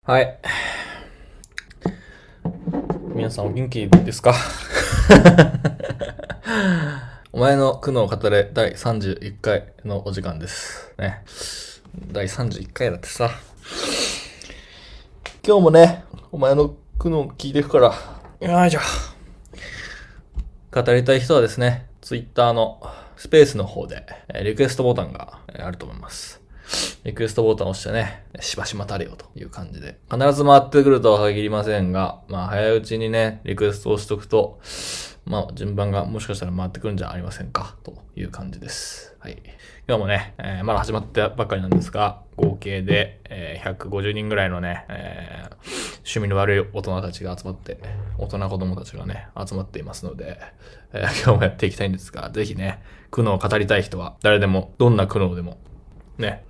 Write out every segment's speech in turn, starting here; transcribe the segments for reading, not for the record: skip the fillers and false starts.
はい。皆さんお元気ですか？お前の苦悩を語れ第31回のお時間です。ね。第31回だってさ。今日もね、お前の苦悩聞いていくから。よいしょ。語りたい人はですね、Twitter のスペースの方でリクエストボタンがあると思います。リクエストボタンを押してね、しばし待たれよという感じで。必ず回ってくるとは限りませんが、早いうちにね、リクエストをしとくと、順番がもしかしたら回ってくるんじゃありませんかという感じです。はい。今日もね、まだ始まったばっかりなんですが、合計で、150人ぐらいのね、趣味の悪い大人たちが集まって、大人子供たちがね、集まっていますので、今日もやっていきたいんですが、ぜひね、苦悩を語りたい人は、誰でも、どんな苦悩でも、ね、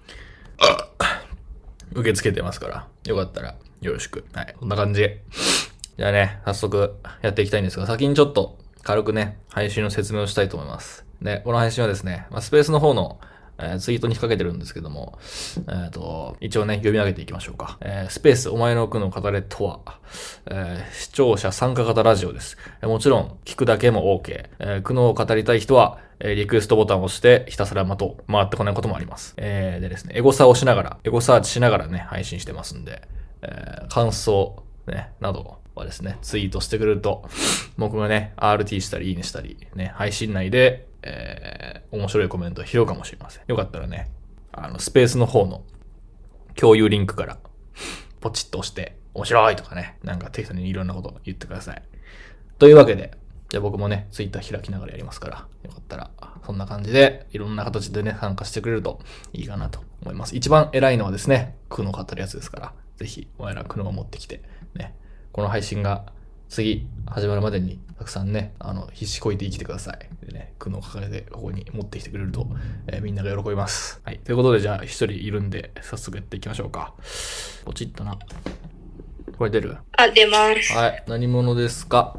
受け付けてますから、よかったらよろしく。はい。こんな感じ。じゃあね、早速やっていきたいんですが、先にちょっと軽くね、配信の説明をしたいと思います。で、この配信はですね、スペースの方の、ツイートに引っ掛けてるんですけども、一応ね、読み上げていきましょうか。スペース、お前の苦悩語れとは、視聴者参加型ラジオです。もちろん、聞くだけも OK。苦悩を語りたい人は、リクエストボタンを押してひたすら待とう。回ってこないこともあります。でですね、エゴサーチしながらね、配信してますんで、感想、ね、などはですね、ツイートしてくれると、僕がね、RT したり、いいねしたり、ね、配信内で、面白いコメントを拾うかもしれません。よかったらね、スペースの方の共有リンクから、ポチッと押して、面白いとかね、なんか適当にいろんなこと言ってください。というわけで、じゃあ僕もね、ツイッター開きながらやりますから、よかったら、そんな感じで、いろんな形でね、参加してくれるといいかなと思います。一番偉いのはですね、苦悩を語るやつですから、ぜひ、お前ら苦悩を持ってきて、ね、この配信が次、始まるまでに、たくさんね、必死こいて生きてください。でね、苦悩を抱えて、ここに持ってきてくれると、みんなが喜びます。はい。ということで、じゃあ、一人いるんで、早速やっていきましょうか。ポチッとな。これ出る？ 出ます。 はい。何者ですか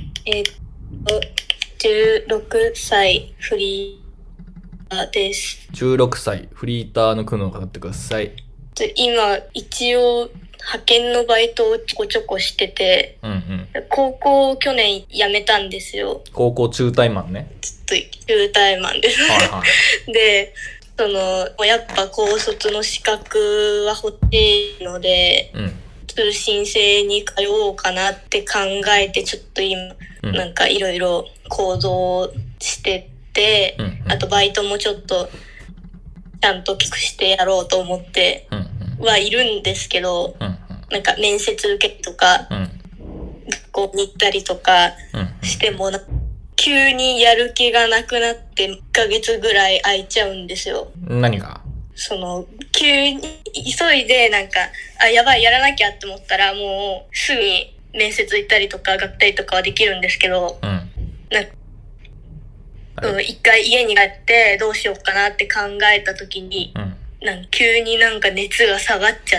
？16歳フリーターです。 16歳フリーターの苦悩を語ってください。 今、一応、派遣のバイトをちょこちょこしてて、高校去年辞めたんですよ。 高校中退マンね。 ちょっと中退マンです。はいはい、で、やっぱ高卒の資格は欲しいので、通信制に通おうかなって考えて、ちょっと今、なんかいろいろ行動してて、あとバイトもちょっとちゃんと聞くしてやろうと思ってはいるんですけど、なんか面接受けとか、学校に行ったりとかしても、急にやる気がなくなって1ヶ月ぐらい空いちゃうんですよ。 何が？ 急に急いでなんか、やばい、やらなきゃって思ったら、もうすぐに面接行ったりとか学会とかはできるんですけど、一回家に帰ってどうしようかなって考えた時に、なんか急になんか熱が下がっちゃって、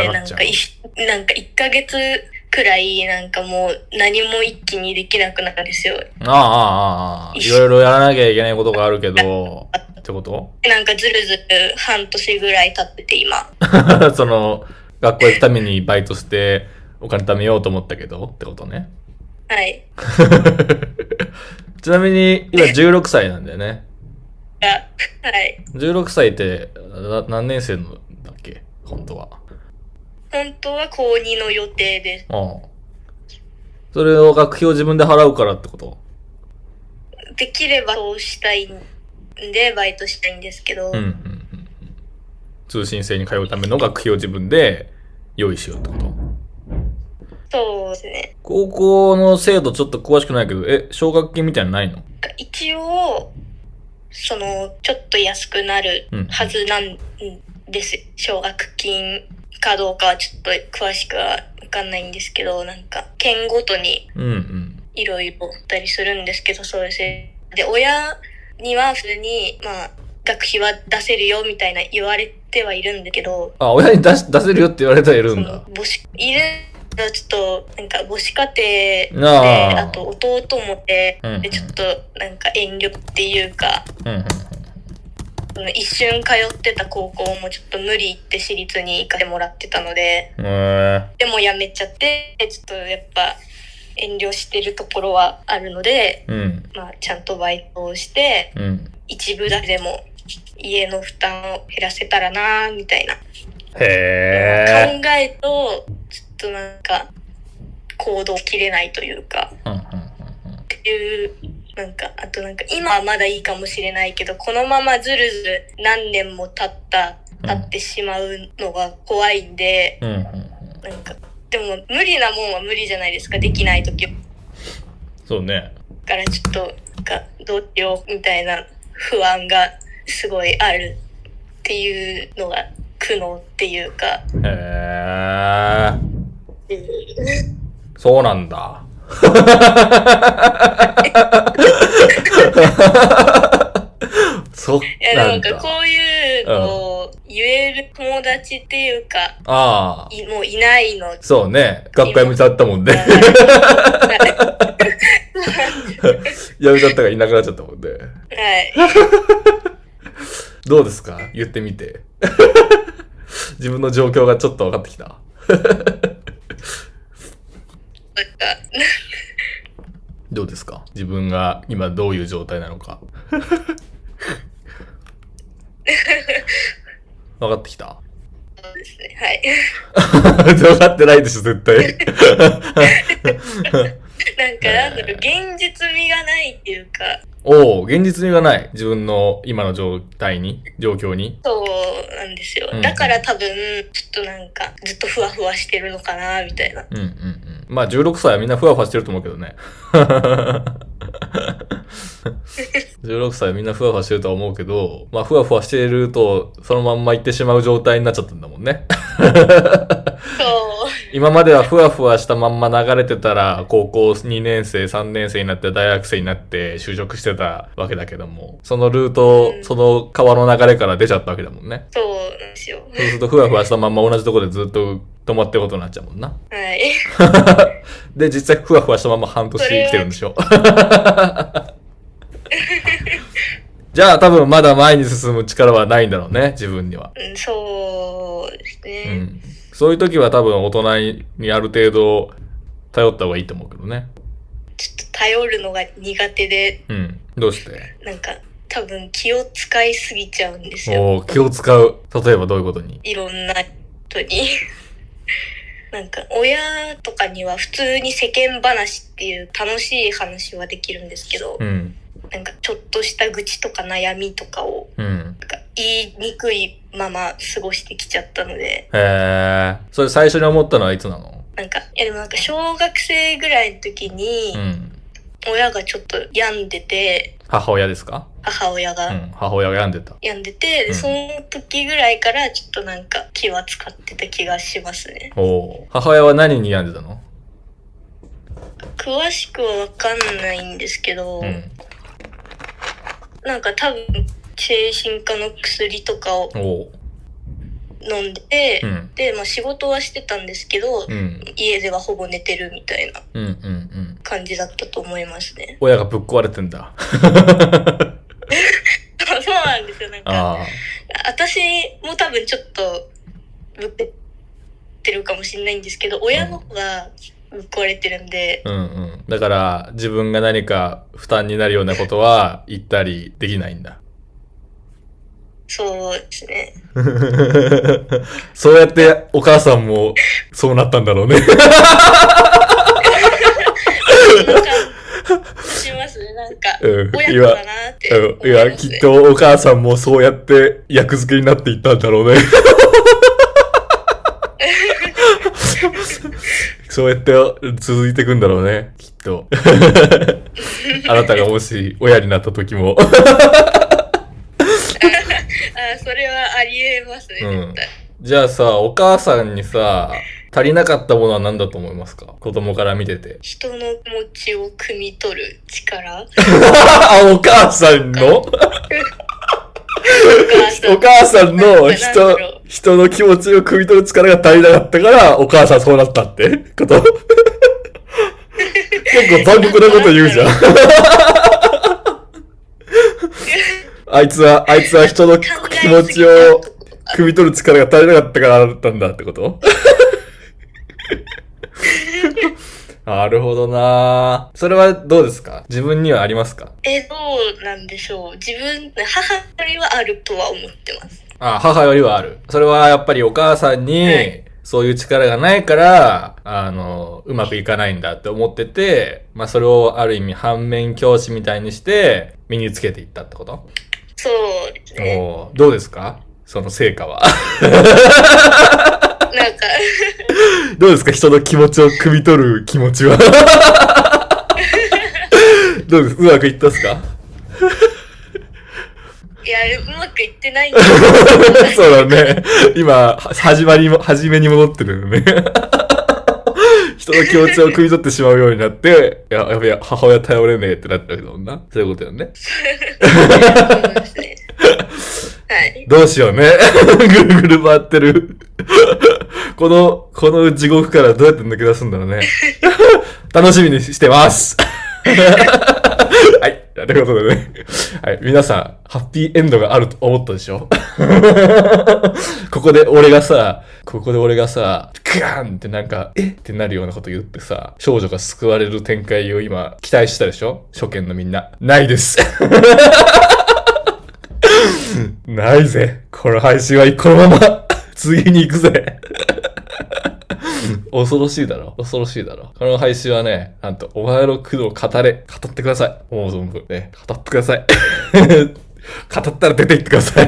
なんか1ヶ月くらいなんかもう何も一気にできなくなったんですよ。 いろいろやらなきゃいけないことがあるけど、ってこと？ なんかずるずる半年ぐらい経ってて今。 学校行くためにバイトしてお金貯めようと思ったけどってことね。 はい。 ちなみに今16歳なんだよね。 はい。 16歳って何年生のだっけ？本当は。 本当は高2の予定です。 それを学費を自分で払うからってこと？ できればそうしたいんでバイトしたいんですけど、 通信制に通うための学費を自分で用意しようってこと？ そうですね。 高校の制度ちょっと詳しくないけど、奨学金みたいなのないの？ 一応ちょっと安くなるはずなんです。奨学金かどうかはちょっと詳しくはわかんないんですけど、なんか県ごとにいろいろあったりするんですけど、そうですね。で、親には普通に学費は出せるよみたいな言われてはいるんだけど、 親に出せるよって言われてはいるんだ。 いるちょっとなんか母子家庭で、あと弟もでちょっとなんか遠慮っていうか、 一瞬通ってた高校もちょっと無理って私立に行かせてもらってたので、でも辞めちゃって、ちょっとやっぱ遠慮してるところはあるので、まあちゃんとバイトをして、一部だけでも家の負担を減らせたらなみたいな。 へ考えと、ちょっとなんか行動切れないというか、っていう、なんか、あとなんか今はまだいいかもしれないけど、このままずるずる何年も経ってしまうのが怖いんで、なんか、でも無理なもんは無理じゃないですか、できないとき。 そうね。 だからちょっと、なんか、どうしようみたいな不安がすごいあるっていうのが苦悩っていうか。 そうなんだ。そっか。 いや、なんかこういうのを言える友達っていうか、もういないの。 そうね。学校辞めちゃったもんね。辞めちゃったからいなくなっちゃったもんね。はい。どうですか？言ってみて。自分の状況がちょっと分かってきた。どうですか？自分が今どういう状態なのか。分かってきた？ そうですね。はい。 分かってないでしょ、絶対。 なんだろう、現実味がないっていうか。 現実味がない。自分の今の状況に。 そうなんですよ。だから多分、ちょっとなんか、ずっとふわふわしてるのかな、みたいな。 まあ、16歳はみんなふわふわしてると思うけどね。16歳はみんなふわふわしてるとは思うけど、まあ、ふわふわしてると、そのまんま行ってしまう状態になっちゃったんだもんね。今まではふわふわしたまんま流れてたら、高校2年生、3年生になって大学生になって就職してたわけだけども、そのルート、その川の流れから出ちゃったわけだもんね。 そうなんですよ。 そうするとふわふわしたまんま同じところでずっと止まってることになっちゃうもんな。 はい。 で、実際ふわふわしたまま半年生きてるんでしょ。じゃあ多分まだ前に進む力はないんだろうね、自分には。 そうですね。 そういう時は多分大人にある程度頼った方がいいと思うけどね。 ちょっと頼るのが苦手で。 どうして？ なんか多分気を使いすぎちゃうんですよ。 気を使う。例えばどういうことに？ いろんな人に。なんか親とかには普通に世間話っていう楽しい話はできるんですけど、なんかちょっとした愚痴とか悩みとかを、なんか言いにくいまま過ごしてきちゃったので。 それ最初に思ったのはいつなの？ なんか、でもなんか小学生ぐらいの時に、親がちょっと病んでて。 母親ですか？ 母親が。 母親が病んでた。 病んでて、でその時ぐらいからちょっとなんか気は使ってた気がしますね。 母親は何に病んでたの？ 詳しくはわかんないんですけど、なんか多分精神科の薬とかを飲んで、で、まあ仕事はしてたんですけど、家ではほぼ寝てるみたいな感じだったと思いますね。 親がぶっ壊れてんだ。 そうなんですよ。なんか私も多分ちょっとぶってるかもしれないんですけど、親の方がぶっ壊れてるんで、 だから自分が何か負担になるようなことは言ったりできないんだ。 そうですね。 そうやってお母さんもそうなったんだろうね。 しますね、なんか、親子だなって思いますね。 いや、きっとお母さんもそうやって役付けになっていったんだろうね。そうやって続いていくんだろうね、きっと。あなたがもし親になった時も。 それはありえますね、絶対。 じゃあさ、お母さんにさ、足りなかったものは何だと思いますか？子供から見てて。 人の気持ちを汲み取る力。 お母さんのお母さんの人の気持ちを汲み取る力が足りなかったから、お母さんそうなったってこと結構残酷なこと言うじゃん。 あいつは人の気持ちを汲み取る力が足りなかったからだったんだってことなるほどな。それはどうですか？自分にはありますか？ どうなんでしょう。母よりはあるとは思ってます。 母よりはある。それはやっぱりお母さんに、そういう力がないから、うまくいかないんだって思ってて、まあそれをある意味反面教師みたいにして身につけていったってこと？ そうですね。 どうですか？その成果は。 なんかどうですか？人の気持ちを汲み取る気持ちは。どうです？うまくいったっすか？ いや、うまくいってないんだけど。 そうだね。今、初めに戻ってるよね。人の気持ちを汲み取ってしまうようになって、やべえ、母親頼れねえってなったわけだもんな。そういうことよね。 そうですね。はい。 どうしようね。ぐるぐる回ってる。この地獄からどうやって抜け出すんだろうね。楽しみにしてます。はい。ということでね。はい。皆さん、ハッピーエンドがあると思ったでしょ？ここで俺がさ、グガーンってなんか、ってなるようなこと言ってさ、少女が救われる展開を今、期待したでしょ？初見のみんな。ないです。ないぜ。この配信はこのまま、次に行くぜ。恐ろしいだろ。この配信はね、なんと、お前の苦悩を語ってください。思う存分。ね、語ってください。語ったら出て行ってください。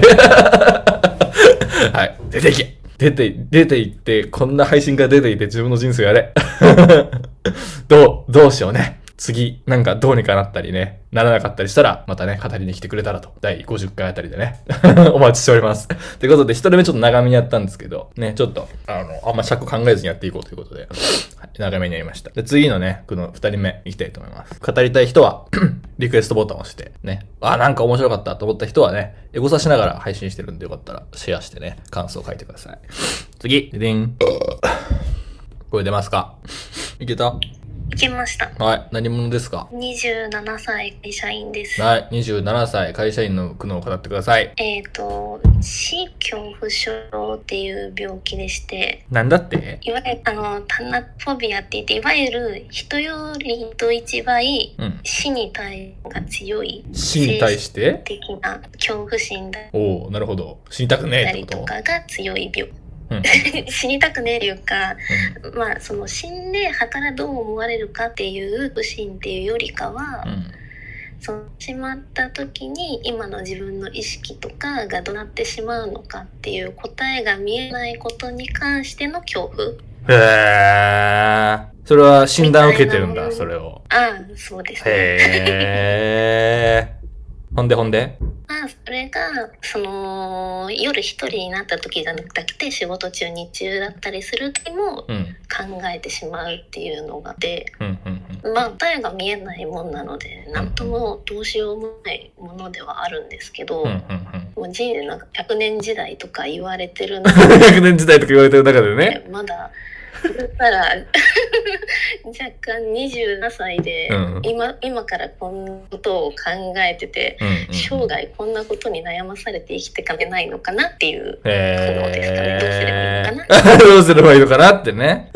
はい。出て行って、こんな配信が出ていて自分の人生やれ。どうしようね。次、なんかどうにかなったりね、ならなかったりしたら、またね、語りに来てくれたらと。第50回あたりでね。お待ちしております。ということで、一人目ちょっと長めにやったんですけど、ね、ちょっと、あんま尺考えずにやっていこうということで、はい、長めにやりました。で、次のね、この二人目、いきたいと思います。語りたい人は、リクエストボタンを押して、ね、なんか面白かったと思った人はね、エゴサしながら配信してるんでよかったら、シェアしてね、感想を書いてください。次、でん。これ出ますか？いけた？ いけました。 はい。何者ですか ？27歳会社員です。 はい。27歳会社員の苦悩を語ってください。 死恐怖症っていう病気でして。 なんだって？ いわゆる、タナフォビアって言って、いわゆる人より人一倍、死に対が強い。 死に対して的な恐怖心だ。 おー、なるほど。死にたくねえってこと？ とかが強い病。死にたくねえっていうか、まあその死んではからどう思われるかっていう不信っていうよりかは、そうしまった時に今の自分の意識とかがどうなってしまうのかっていう答えが見えないことに関しての恐怖。 へー。それは診断を受けてるんだ、それを。 そうですね。 へー。ほんでそれが、夜一人になった時じゃなくて、仕事中、日中だったりする時も考えてしまうっていうのがあって、答えが見えないもんなので、なんともどうしようもないものではあるんですけど、もう人生なんか100年時代とか言われてる中で、 100年時代とか言われてる中でね。 まだ、だから若干27歳で、今からこんなことを考えてて、生涯こんなことに悩まされて生きていかれないのかなっていう苦悩ですかね。どうすればいいのかなどうすればいいのかなってね。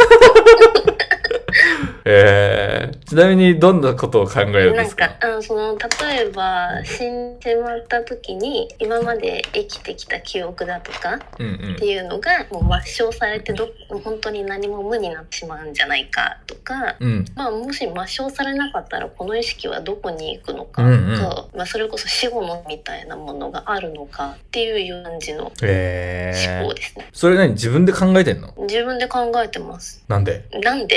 ちなみにどんなことを考えるんですか？ 例えば死んでしまった時に今まで生きてきた記憶だとかっていうのがもう抹消されて本当に何も無になってしまうんじゃないかとか、もし抹消されなかったらこの意識はどこに行くのかとか、それこそ死後のみたいなものがあるのかっていう感じの思考ですね。 それ何自分で考えてんの？ 自分で考えてます。 なんで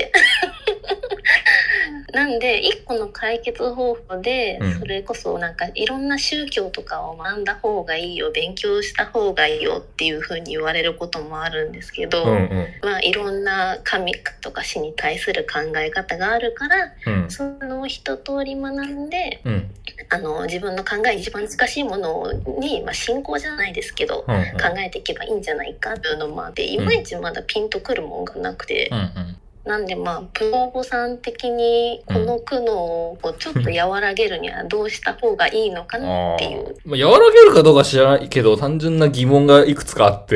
なんで一個の解決方法で、それこそなんかいろんな宗教とかを学んだ方がいいよ、勉強した方がいいよっていう風に言われることもあるんですけど、いろんな神とか死に対する考え方があるから、その一通り学んで、自分の考え一番近しいものに、信仰じゃないですけど、考えていけばいいんじゃないかっていうのもあって、いまいちまだピンとくるもんがなくて、 なんでまあプロボさん的にこの苦悩をちょっと和らげるにはどうした方がいいのかなっていう。 まあ、和らげるかどうか知らないけど、単純な疑問がいくつかあって、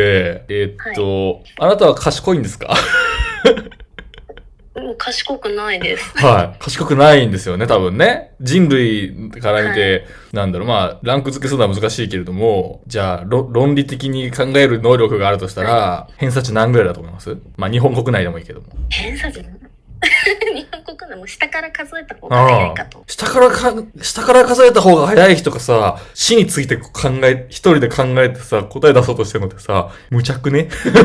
あなたは賢いんですか？ もう賢くないです。 はい。賢くないんですよね、多分ね。人類から見て、なんだろう、まあ、ランク付けするのは難しいけれども、じゃあ、論理的に考える能力があるとしたら、偏差値何ぐらいだと思います？まあ、日本国内でもいいけども。 偏差値日本国内も下から数えた方が早いかと。 下から数えた方が早い人がさ、死について一人で考えてさ、答え出そうとしてるのってさ、無茶くね？ 確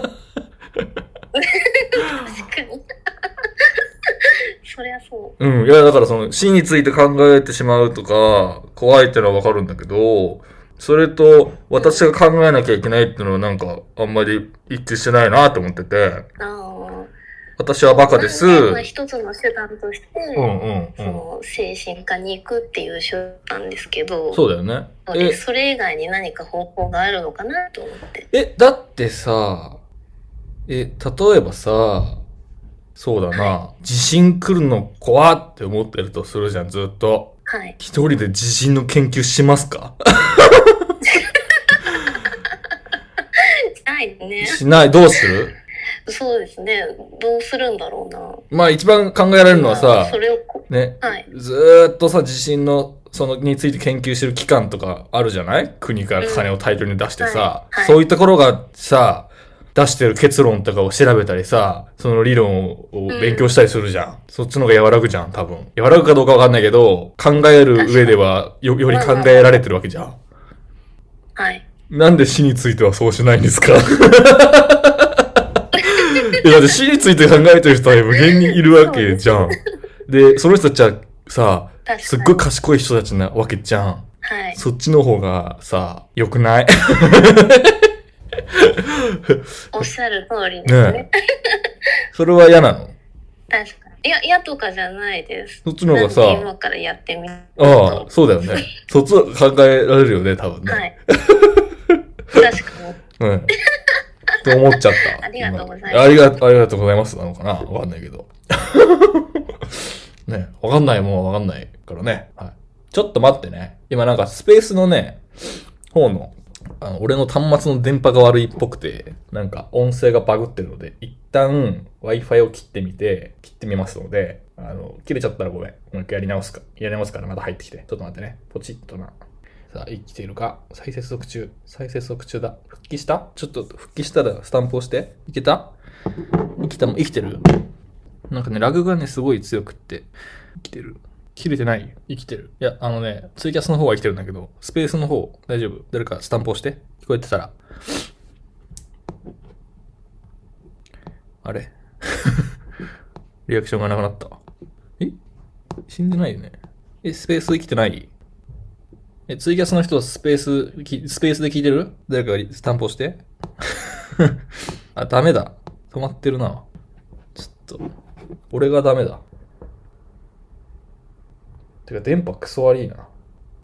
かに。そりゃそう。 うん。いや、だからその、死について考えてしまうとか、怖いってのはわかるんだけど、それと、私が考えなきゃいけないっていうのはなんか、あんまり一致してないなと思ってて。私はバカです。 まあ、一つの手段として、その精神科に行くっていう手段ですけど。 そうだよね。 それ以外に何か方法があるのかなと思って。 だってさ、例えばさ、そうだな、はい、地震来るの怖って思ってるとするじゃん、ずっと。 はい。 一人で地震の研究しますか？ しないね。 しない。どうする？ そうですね。どうするんだろうな。 まあ一番考えられるのはさ、それをね、 はい、 ずーっとさ、地震のについて研究してる機関とかあるじゃない？国から金を大量に出してさ、はい、そういったところがさ、出してる結論とかを調べたりさ、その理論を勉強したりするじゃん。そっちの方が和らぐじゃん、多分。和らぐかどうかわかんないけど、考える上ではより考えられてるわけじゃん。 はい。 なんで死についてはそうしないんですか？いや、だって死について考えてる人は無限にいるわけじゃん。で、その人たちはさ、すっごい賢い人たちなわけじゃん。 はい。 そっちの方がさ、良くない？ おっしゃる通りですね。 それは嫌なの？ 確かに。いや、嫌とかじゃないです。 そっちの方がさ、 今からやってみる。 ああ、そうだよね。そっちは考えられるよね、多分ね。 はい。確かに。 うん。と思っちゃった。 ありがとうございます。 ありがとうございますなのかな？わかんないけど。ね、わかんないもんわかんないからね。はい。ちょっと待ってね。今なんかスペースのね、方の、俺の端末の電波が悪いっぽくて、なんか音声がバグってるので、一旦 Wi-Fi を切ってみますので、切れちゃったらごめん。もう一回やり直すからまた入ってきて。ちょっと待ってね。ポチッとな。さあ、生きているか？再接続中だ。復帰した？ちょっと復帰したらスタンプ押して。いけた？生きてる？なんかね、ラグがね、すごい強くって。生きてる？切れてない？生きてる？いや、ツイキャスの方は生きてるんだけど、スペースの方、大丈夫？誰かスタンプ押して。聞こえてたら。あれリアクションがなくなった。死んでないよね。スペース生きてない？ツイキャスの人はスペースで聞いてる？誰かスタンプ押して。あ、ダメだ。止まってるな。ちょっと、俺がダメだ。てか、電波クソ悪いな。ちょ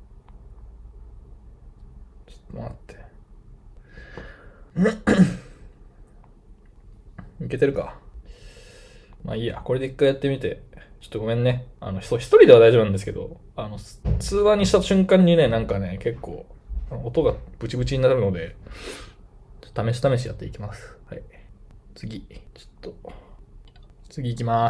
っと待って。いけてるか。まあいいや。これで一回やってみて。ちょっとごめんね。一人では大丈夫なんですけど、通話にした瞬間にね、なんかね、結構、音がブチブチになるので、試しやっていきます。はい。次行きます。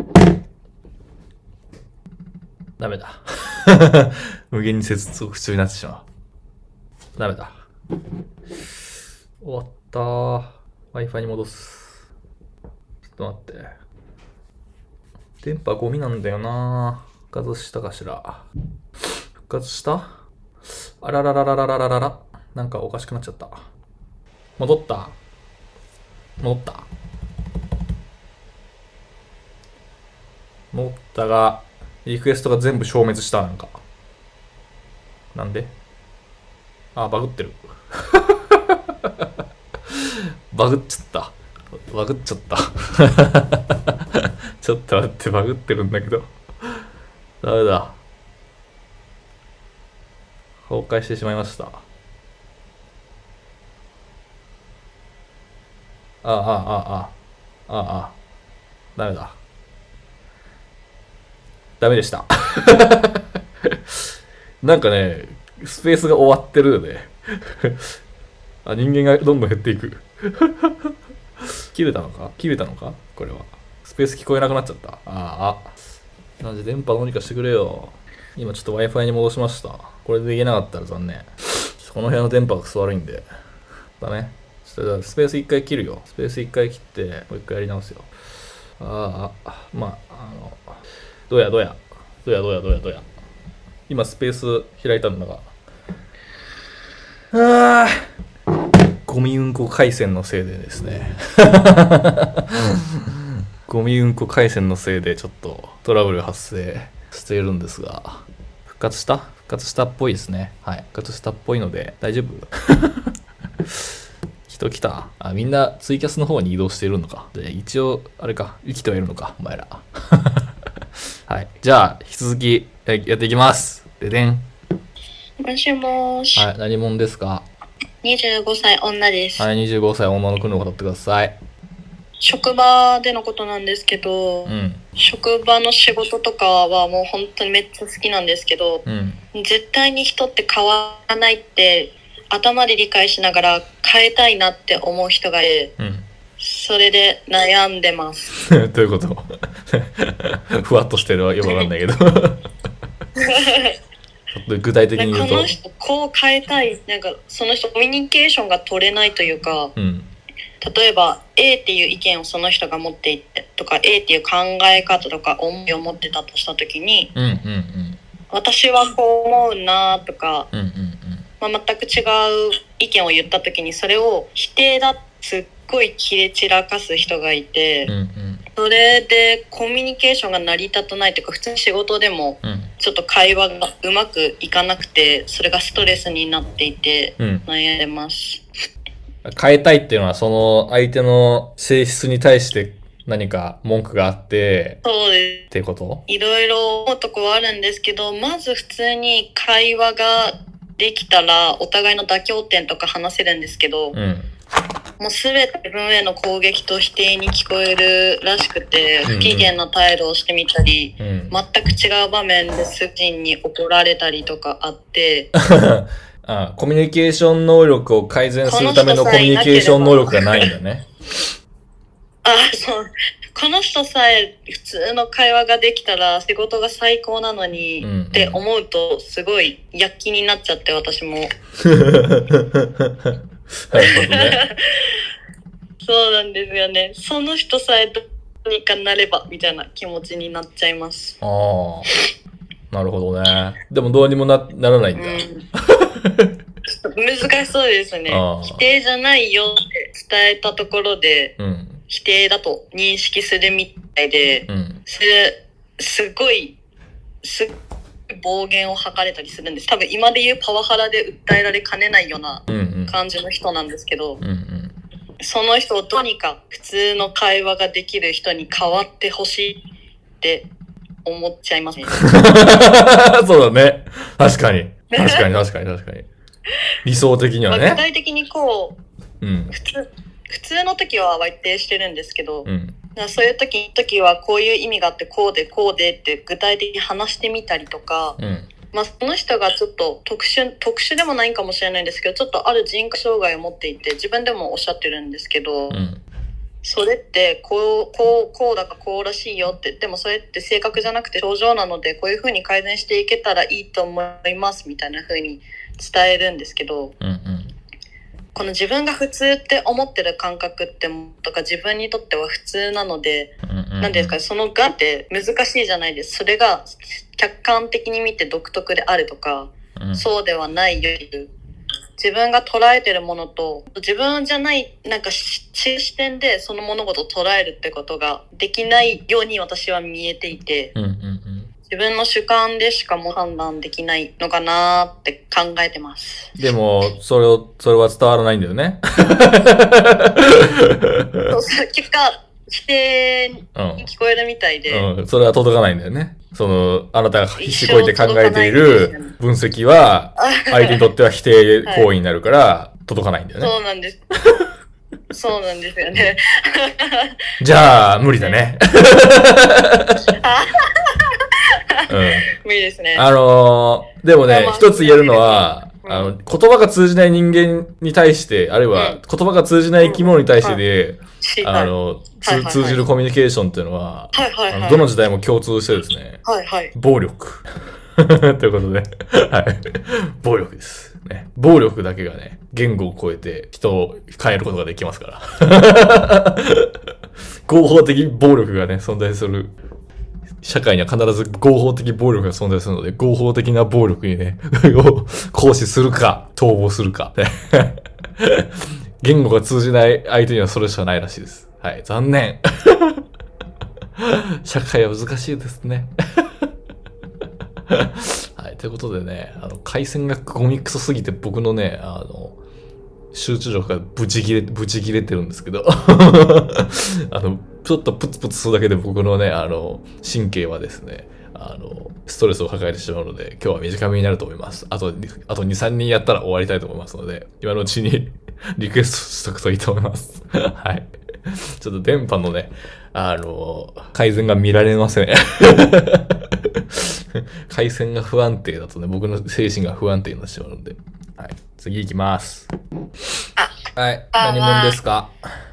ダメだ。無限に接続中になってしまう。ダメだ。終わったー。Wi-Fi に戻す。ちょっと待って。電波ゴミなんだよな。復活したかしら。復活した？あららららららららら。なんかおかしくなっちゃった。戻ったが、リクエストが全部消滅した、なんか。なんで？バグってる。バグっちゃった。ちょっと待って、バグってるんだけど。ダメだ。崩壊してしまいました。 ダメだ。ダメでした。なんかね、スペースが終わってるよね。あ、人間がどんどん減っていく。切れたのかこれは。スペース聞こえなくなっちゃった。マジ電波どうにかしてくれよ。今ちょっと Wi-Fi に戻しました。これでできなかったら残念。この部屋の電波がクソ悪いんで。だね。ちょっとスペース一回切るよ。スペース一回切って、もう一回やり直すよ。どうや。今スペース開いたんだが。ゴミうんこ回線のせいでですね。ゴミうんこ回線のせいでちょっとトラブル発生しているんですが、復活したっぽいですね。はい。復活したっぽいので、大丈夫？人来た？みんなツイキャスの方に移動しているのか。で、一応、あれか、生きてはいるのか、お前ら。はい。じゃあ、引き続きやっていきます。ででん。 もしもーし。 はい。何者ですか ？25歳女です。 はい。25歳女の子の方ってください。 職場でのことなんですけど、職場の仕事とかはもう本当にめっちゃ好きなんですけど、絶対に人って変わらないって頭で理解しながら変えたいなって思う人がいる。それで悩んでます。 どういうことふわっとしてるわよくわかんないけど。具体的に言うと。 この人こう変えたい。なんかその人コミュニケーションが取れないというか、例えば A っていう意見をその人が持っていてとか A っていう考え方とか思いを持ってたとしたときに、私はこう思うなとか、全く違う意見を言ったときにそれを否定だってすっごい切れ散らかす人がいて、それでコミュニケーションが成り立たないというか、普通に仕事でもちょっと会話がうまくいかなくて、それがストレスになっていて悩んでます。 変えたいっていうのはその相手の性質に対して何か文句があって、 そうです。 っていうこと？ いろいろ思うとこはあるんですけど、まず普通に会話ができたらお互いの妥協点とか話せるんですけど、もう全て自分への攻撃と否定に聞こえるらしくて、不機嫌な態度をしてみたり、全く違う場面で主人に怒られたりとかあって、 コミュニケーション能力を改善するためのコミュニケーション能力がないんだね。 そう。この人さえ普通の会話ができたら仕事が最高なのにって思うとすごい躍起になっちゃって、私も。なるほどね。そうなんですよね。その人さえどうにかなればみたいな気持ちになっちゃいます。 なるほどね。でもどうにも ならないんだ。 難しそうですね。否定じゃないよって伝えたところで、否定だと認識するみたいで、それすごい暴言を吐かれたりするんです。多分今で言うパワハラで訴えられかねないような感じの人なんですけど、その人をどうにか普通の会話ができる人に変わってほしいって思っちゃいますね。 そうだね。確かに。理想的にはね。 具体的にこう、普通の時は割定してるんですけど、そういう時はこういう意味があってこうでって具体的に話してみたりとか、その人がちょっと特殊でもないかもしれないんですけど、ちょっとある人格障害を持っていて、自分でもおっしゃってるんですけど、それってこうだからこうらしいよって、でもそれって性格じゃなくて症状なので、こういう風に改善していけたらいいと思いますみたいな風に伝えるんですけど、この自分が普通って思ってる感覚ってとか自分にとっては普通なので、なんですか、そのがって難しいじゃないです。それが客観的に見て独特であるとか、そうではないよという自分が捉えてるものと自分じゃないなんか視点でその物事を捉えるってことができないように私は見えていて、自分の主観でしかも判断できないのかなって考えてます。 でもそれは伝わらないんだよね。 そう結果否定に聞こえるみたいで、 それは届かないんだよね。あなたが必死こいて考えている分析は相手にとっては否定行為になるから届かないんだよね。 そうなんです。 そうなんですよね。 じゃあ、無理だね。 無理ですね。 でもね、一つ言えるのは、言葉が通じない人間に対して、あるいは言葉が通じない生き物に対してで、通じるコミュニケーションっていうのは、どの時代も共通してですね、暴力。ということで、はい。暴力です。ね。暴力だけがね、言語を超えて人を変えることができますから。合法的暴力がね、存在する。社会には必ず合法的暴力が存在するので、合法的な暴力にね、行使するか、逃亡するか。言語が通じない相手にはそれしかないらしいです。はい、残念。社会は難しいですね。はい、ということでね、回線がゴミクソすぎて僕のね、集中力がブチ切れてるんですけど、ちょっとプツプツするだけで僕のね、神経はですね、ストレスを抱えてしまうので、今日は短めになると思います。あと2、3人やったら終わりたいと思いますので、今のうちにリクエストしとくといいと思います。はい。ちょっと電波のね、改善が見られません。回線が不安定だとね、僕の精神が不安定になってしまうので。はい。次行きます。はい。何者ですか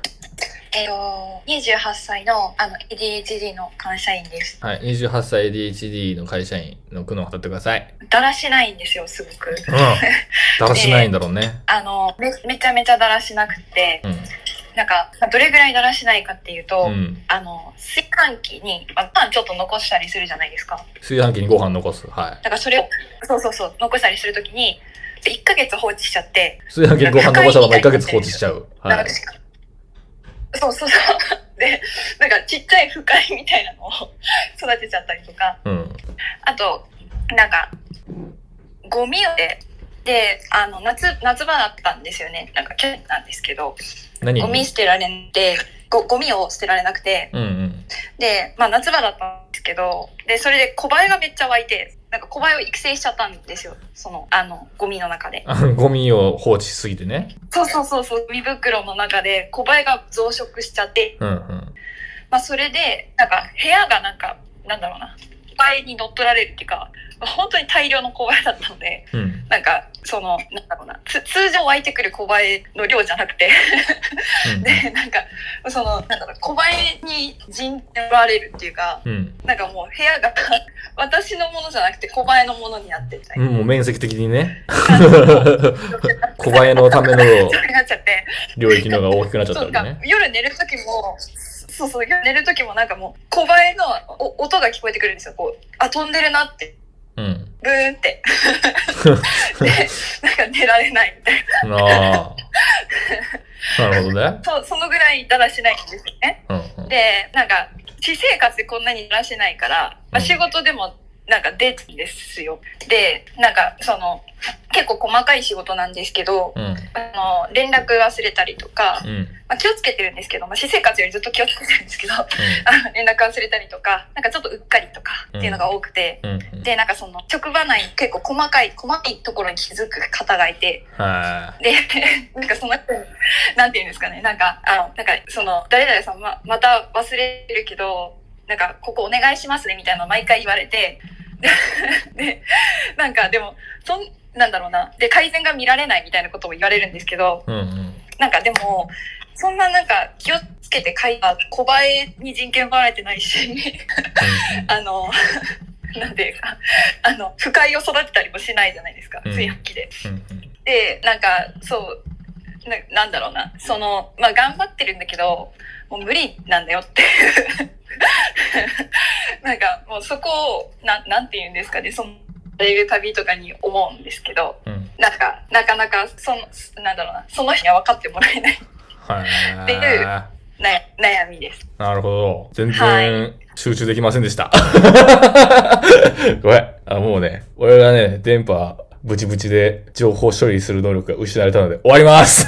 ？28歳のADHD の会社員です。 はい。28歳 ADHD の会社員の苦悩を語ってください。 だらしないんですよ、すごく。 だらしないんだろうね。 めちゃめちゃだらしなくて、なんか、どれぐらいだらしないかっていうと、炊飯器に、パンちょっと残したりするじゃないですか。 炊飯器にご飯残す。はい。 だからそれを、そう残したりするときに、1ヶ月放置しちゃって。 炊飯器にご飯残したまま1ヶ月放置しちゃう。はい。 そうで、なんかちっちゃい不快みたいなのを育てちゃったりとか。あと、なんか、ゴミをで、夏場だったんですよね。なんか去年なんですけど、ゴミ捨てられんで、ゴミを捨てられなくて、で、夏場だったんですけど、で、それで小バエがめっちゃ湧いて、なんか小バエを育成しちゃったんですよ。ゴミの中で。 ゴミを放置しすぎてね。 そう、ゴミ袋の中で小バエが増殖しちゃって、それで、なんか部屋がなんか、なんだろうな、小バエに乗っ取られるっていうか、本当に大量の小バエだったので、なんか、なんだろうな、通常湧いてくる小バエの量じゃなくて、で、なんか、なんだろう、小バエに陣取られるっていうか、なんかもう部屋が私のものじゃなくて小バエのものになってみたいな。 もう面積的にね。小バエのための領域のが大きくなっちゃったんだね。 夜寝るときも、夜寝るときもなんかもう小バエの音が聞こえてくるんですよ。こう、飛んでるなって。ブーンって。で、なんか寝られないみたいな。 なるほどね。 そのぐらいだらしないんですよね。で、なんか、私生活でこんなにだらしないから、仕事でもなんか出てんですよ。で、なんか結構細かい仕事なんですけど、連絡忘れたりとか、気をつけてるんですけど、私生活よりずっと気をつけてるんですけど、連絡忘れたりとか、なんかちょっとうっかりとかっていうのが多くて、で、なんか職場内結構細かいところに気づく方がいて、で、なんかその人に、なんて言うんですかね、なんか誰々さんまた忘れるけど、なんかここお願いしますねみたいなの毎回言われて、で、なんかでも、なんだろうな。で、改善が見られないみたいなことを言われるんですけど、なんかでも、そんななんか気をつけて小バエに人権奪われてないし、なんていうか、不快を育てたりもしないじゃないですか、炊飯器で。で、なんか、なんだろうな。頑張ってるんだけど、もう無理なんだよってなんかもうそこをなんて言うんですかね、れる旅とかに思うんですけど、なんかなかなかなんだろうな、その人には分かってもらえないっていう悩みです。 なるほど。全然集中できませんでした。ごめん。もうね、俺がね、電波ブチブチで情報処理する能力が失われたので終わります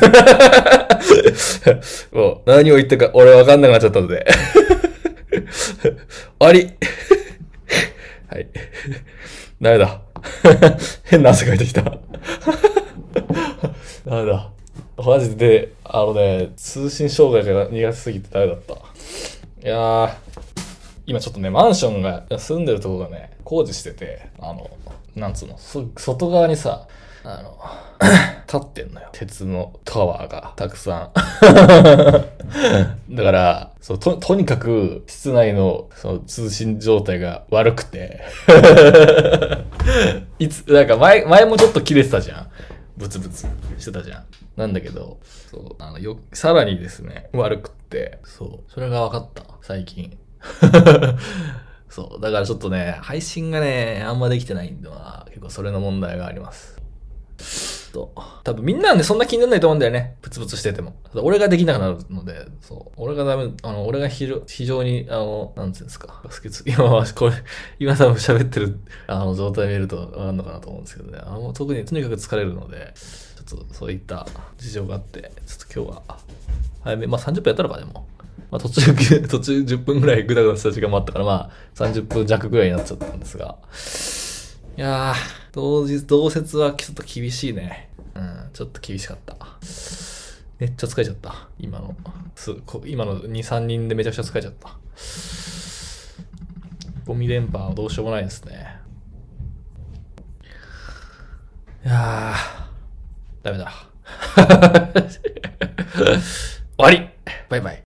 もう何を言ったか俺わかんなくなっちゃったので終わりはい。ダメだ。変な汗かいてきた。ダメだ。 マジで、通信障害が苦手すぎてダメだった。いやー、今ちょっとね、マンションが、住んでるとこがね、工事してて、なんつうの、外側にさ、立ってんのよ。鉄のタワーがたくさん。だから、とにかく室内のその通信状態が悪くて。なんか前もちょっと切れてたじゃん。ブツブツしてたじゃん。なんだけど、さらにですね、悪くって、それが分かった、最近。だからちょっとね、配信がね、あんまできてないのは、結構それの問題があります。多分みんなはね、そんな気にならないと思うんだよね。プツプツしてても。俺ができなくなるので、俺がダメ、俺が非常に、なんていうんですか。今は、今多分喋ってる、状態見るとわかるのかなと思うんですけどね。特に、とにかく疲れるので、ちょっとそういった事情があって、ちょっと今日は、早め、30分やったのか、でも。途中10分ぐらいグダグダした時間もあったから、30分弱ぐらいになっちゃったんですが。いやー、同説はちょっと厳しいね。ちょっと厳しかった。めっちゃ疲れちゃった。今の2、3人でめちゃくちゃ疲れちゃった。ゴミ電波はどうしようもないですね。いやー、ダメだ。終わり。バイバイ。